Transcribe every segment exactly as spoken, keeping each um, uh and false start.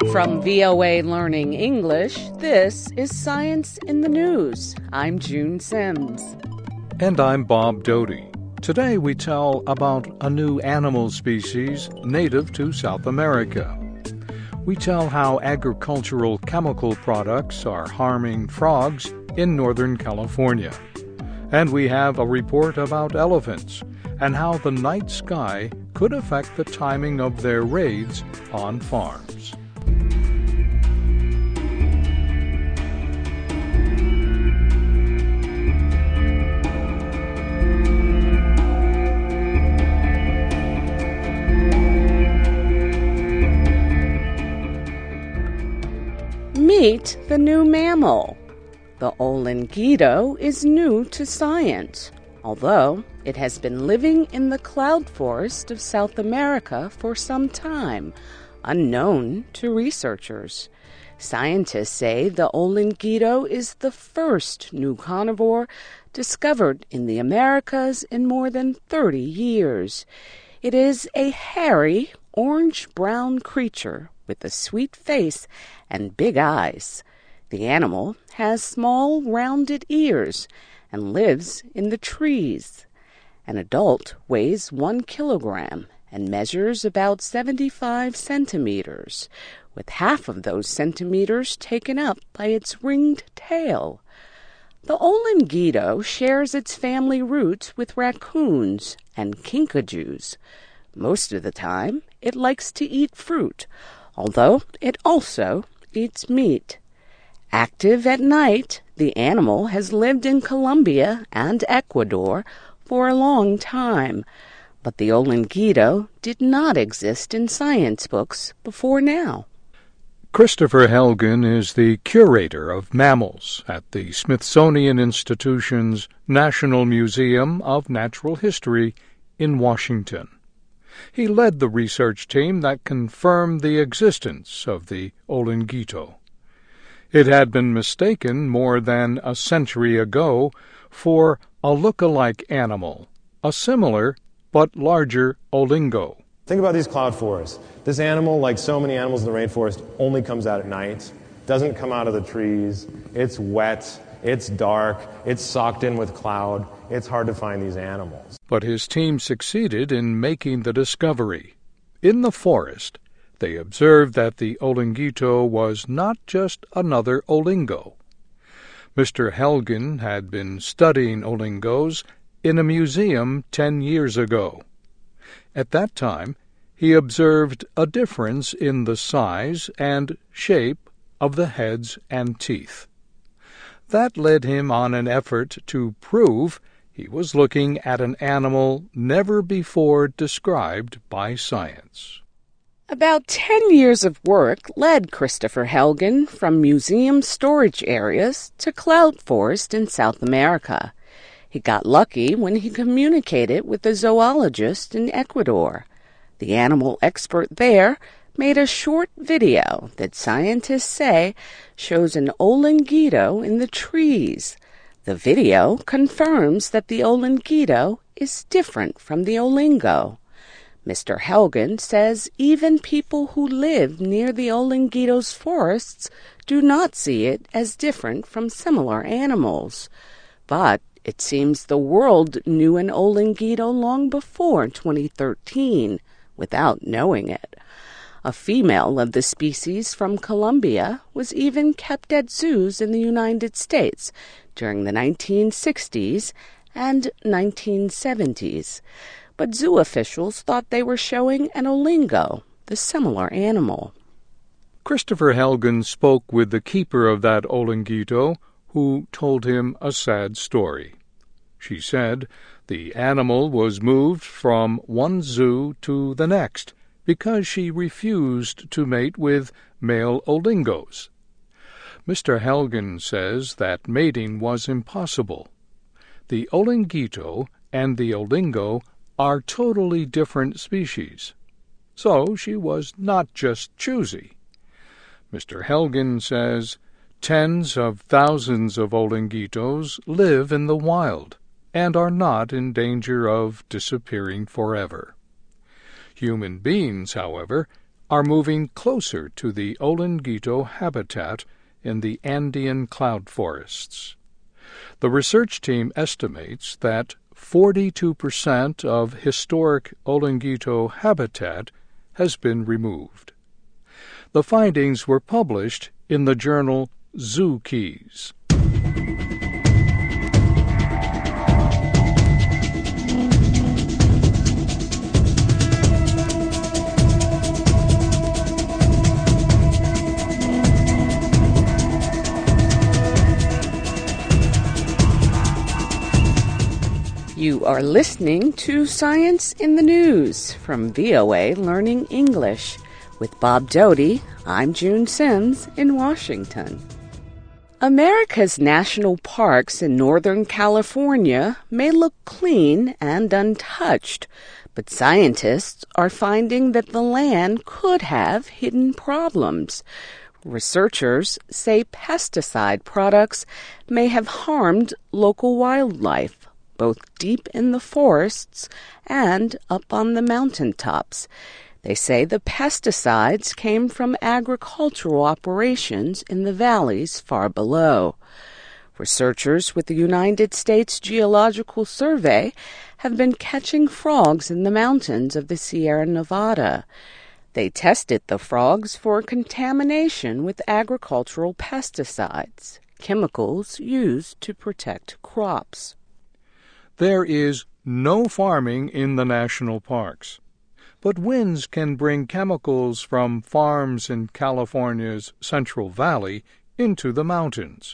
From V O A Learning English, this is Science in the News. I'm June Sims. And I'm Bob Doty. Today we tell about a new animal species native to South America. We tell how agricultural chemical products are harming frogs in Northern California. And we have a report about elephants and how the night sky could affect the timing of their raids on farms. Meet the new mammal. The Olingito is new to science, although it has been living in the cloud forest of South America for some time, unknown to researchers. Scientists say the Olingito is the first new carnivore discovered in the Americas in more than thirty years. It is a hairy, orange-brown creature with a sweet face and big eyes. The animal has small, rounded ears and lives in the trees. An adult weighs one kilogram and measures about seventy-five centimeters, with half of those centimeters taken up by its ringed tail. The Olingito shares its family roots with raccoons and kinkajous. Most of the time, it likes to eat fruit, although it also eats meat. Active at night, the animal has lived in Colombia and Ecuador for a long time, but the Olingito did not exist in science books before now. Christopher Helgen is the curator of mammals at the Smithsonian Institution's National Museum of Natural History in Washington. He led the research team that confirmed the existence of the Olingito. It had been mistaken more than a century ago for a look-alike animal, a similar but larger olingo. Think about these cloud forests. This animal, like so many animals in the rainforest, only comes out at night, doesn't come out of the trees. It's wet, it's dark, it's socked in with cloud. It's hard to find these animals. But his team succeeded in making the discovery. In the forest, they observed that the Olingito was not just another olingo. Mister Helgen had been studying olingos in a museum ten years ago. At that time, he observed a difference in the size and shape of the heads and teeth. That led him on an effort to prove he was looking at an animal never before described by science. About ten years of work led Christopher Helgen from museum storage areas to cloud forest in South America. He got lucky when he communicated with a zoologist in Ecuador. The animal expert there made a short video that scientists say shows an Olingito in the trees. The video confirms that the Olingito is different from the olingo. Mister Helgen says even people who live near the Olingito's forests do not see it as different from similar animals. But it seems the world knew an Olingito long before twenty thirteen, without knowing it. A female of the species from Colombia was even kept at zoos in the United States during the nineteen sixties and nineteen seventies. But zoo officials thought they were showing an olingo, the similar animal. Christopher Helgen spoke with the keeper of that Olingito, who told him a sad story. She said the animal was moved from one zoo to the next because she refused to mate with male olingos. Mister Helgen says that mating was impossible. The Olingito and the olingo are totally different species. So she was not just choosy. Mister Helgen says tens of thousands of Olingitos live in the wild and are not in danger of disappearing forever. Human beings, however, are moving closer to the Olinguito habitat in the Andean cloud forests. The research team estimates that forty-two percent of historic Olinguito habitat has been removed. The findings were published in the journal Zookeys. You are listening to Science in the News from V O A Learning English. With Bob Doty, I'm June Sims in Washington. America's national parks in Northern California may look clean and untouched, but scientists are finding that the land could have hidden problems. Researchers say pesticide products may have harmed local wildlife, both deep in the forests and up on the mountaintops. They say the pesticides came from agricultural operations in the valleys far below. Researchers with the United States Geological Survey have been catching frogs in the mountains of the Sierra Nevada. They tested the frogs for contamination with agricultural pesticides, chemicals used to protect crops. There is no farming in the national parks, but winds can bring chemicals from farms in California's Central Valley into the mountains.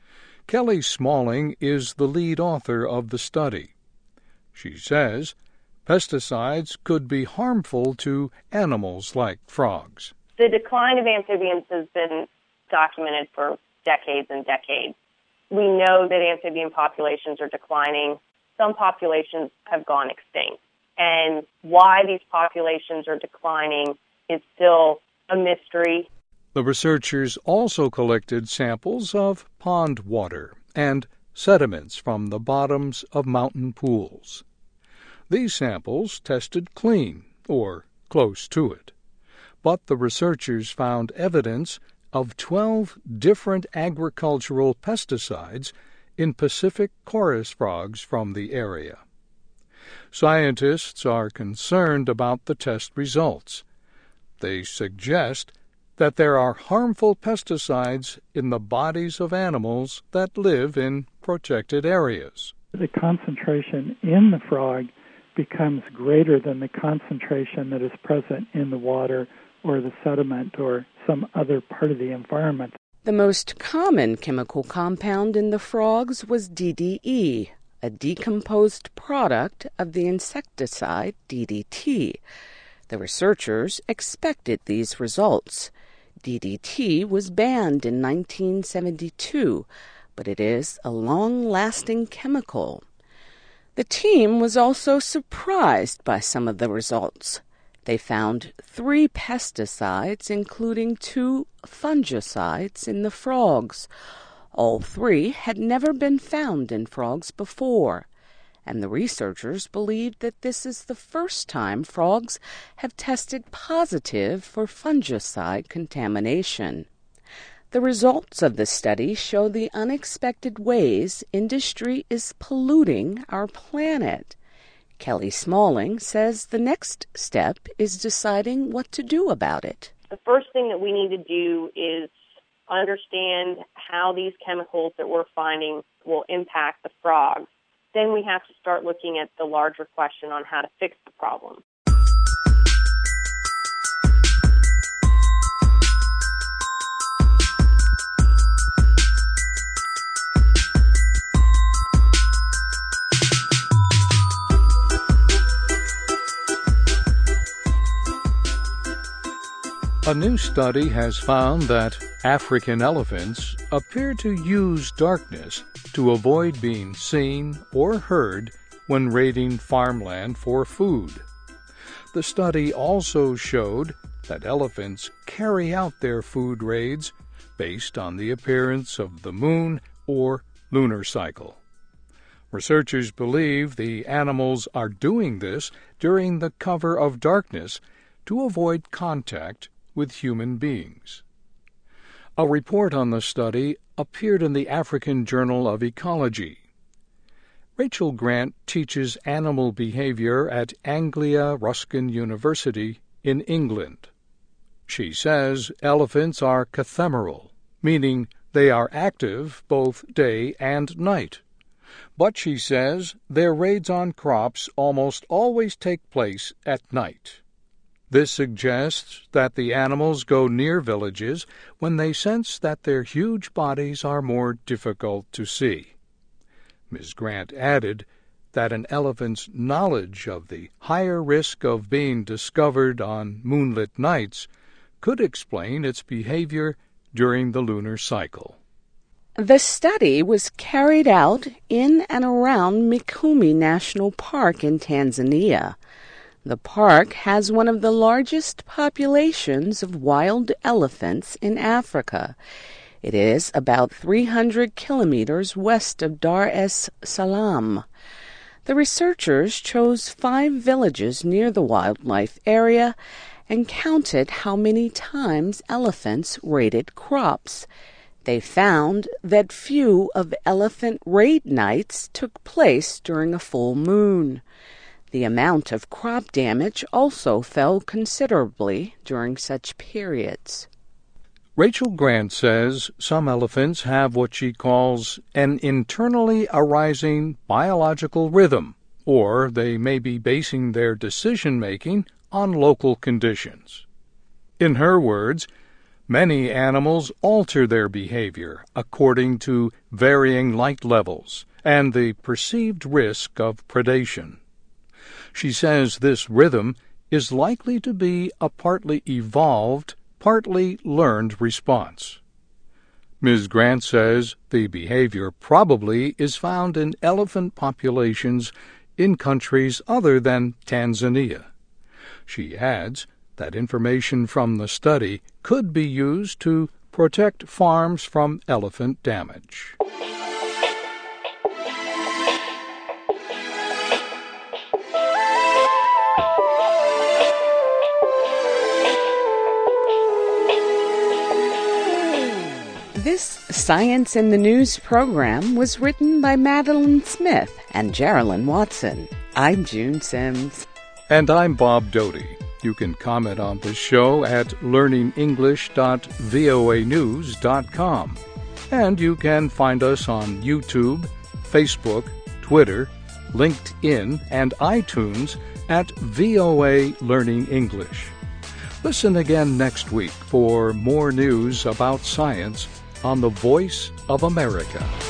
Kelly Smalling is the lead author of the study. She says pesticides could be harmful to animals like frogs. The decline of amphibians has been documented for decades and decades. We know that amphibian populations are declining. Some populations have gone extinct. And why these populations are declining is still a mystery. The researchers also collected samples of pond water and sediments from the bottoms of mountain pools. These samples tested clean, or close to it. But the researchers found evidence of twelve different agricultural pesticides in Pacific chorus frogs from the area. Scientists are concerned about the test results. They suggest that there are harmful pesticides in the bodies of animals that live in protected areas. The concentration in the frog becomes greater than the concentration that is present in the water or the sediment or some other part of the environment. The most common chemical compound in the frogs was D D E, a decomposed product of the insecticide D D T. The researchers expected these results. D D T was banned in nineteen seventy-two, but it is a long-lasting chemical. The team was also surprised by some of the results. They found three pesticides, including two fungicides, in the frogs. All three had never been found in frogs before, and the researchers believed that this is the first time frogs have tested positive for fungicide contamination. The results of the study show the unexpected ways industry is polluting our planet. Kelly Smalling says the next step is deciding what to do about it. The first thing that we need to do is understand how these chemicals that we're finding will impact the frogs. Then we have to start looking at the larger question on how to fix the problem. A new study has found that African elephants appear to use darkness to avoid being seen or heard when raiding farmland for food. The study also showed that elephants carry out their food raids based on the appearance of the moon or lunar cycle. Researchers believe the animals are doing this during the cover of darkness to avoid contact with human beings. A report on the study appeared in the African Journal of Ecology. Rachel Grant teaches animal behavior at Anglia Ruskin University in England. She says elephants are cathemeral, meaning they are active both day and night. But she says their raids on crops almost always take place at night. This suggests that the animals go near villages when they sense that their huge bodies are more difficult to see. Miz Grant added that an elephant's knowledge of the higher risk of being discovered on moonlit nights could explain its behavior during the lunar cycle. The study was carried out in and around Mikumi National Park in Tanzania. The park has one of the largest populations of wild elephants in Africa. It is about three hundred kilometers west of Dar es Salaam. The researchers chose five villages near the wildlife area and counted how many times elephants raided crops. They found that few of elephant raid nights took place during a full moon. The amount of crop damage also fell considerably during such periods. Rachel Grant says some elephants have what she calls an internally arising biological rhythm, or they may be basing their decision-making on local conditions. In her words, many animals alter their behavior according to varying light levels and the perceived risk of predation. She says this rhythm is likely to be a partly evolved, partly learned response. Miz Grant says the behavior probably is found in elephant populations in countries other than Tanzania. She adds that information from the study could be used to protect farms from elephant damage. This Science in the News program was written by Madeline Smith and Geraldine Watson. I'm June Sims. And I'm Bob Doty. You can comment on the show at learning english dot voa news dot com. And you can find us on YouTube, Facebook, Twitter, LinkedIn, and iTunes at V O A Learning English. Listen again next week for more news about science on the Voice of America.